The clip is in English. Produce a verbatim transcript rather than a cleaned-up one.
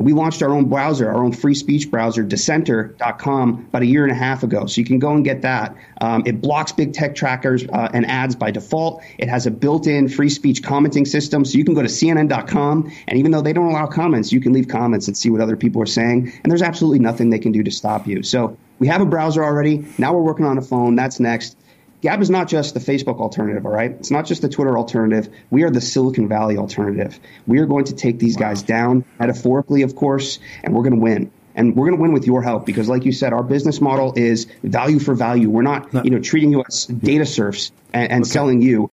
We launched our own browser, our own free speech browser, dissenter dot com, about a year and a half ago. So you can go and get that. Um, it blocks big tech trackers uh, and ads by default. It has a built-in free speech commenting system. So you can go to C N N dot com, and even though they don't allow comments, you can leave comments and see what other people are saying. And there's absolutely nothing they can do to stop you. So we have a browser already. Now we're working on a phone. That's next. Gab is not just the Facebook alternative, all right? It's not just the Twitter alternative. We are the Silicon Valley alternative. We are going to take these wow. guys down, metaphorically, of course, and we're going to win. And we're going to win with your help because, like you said, our business model is value for value. We're not, no. you know, treating you as data serfs and, and okay. selling you.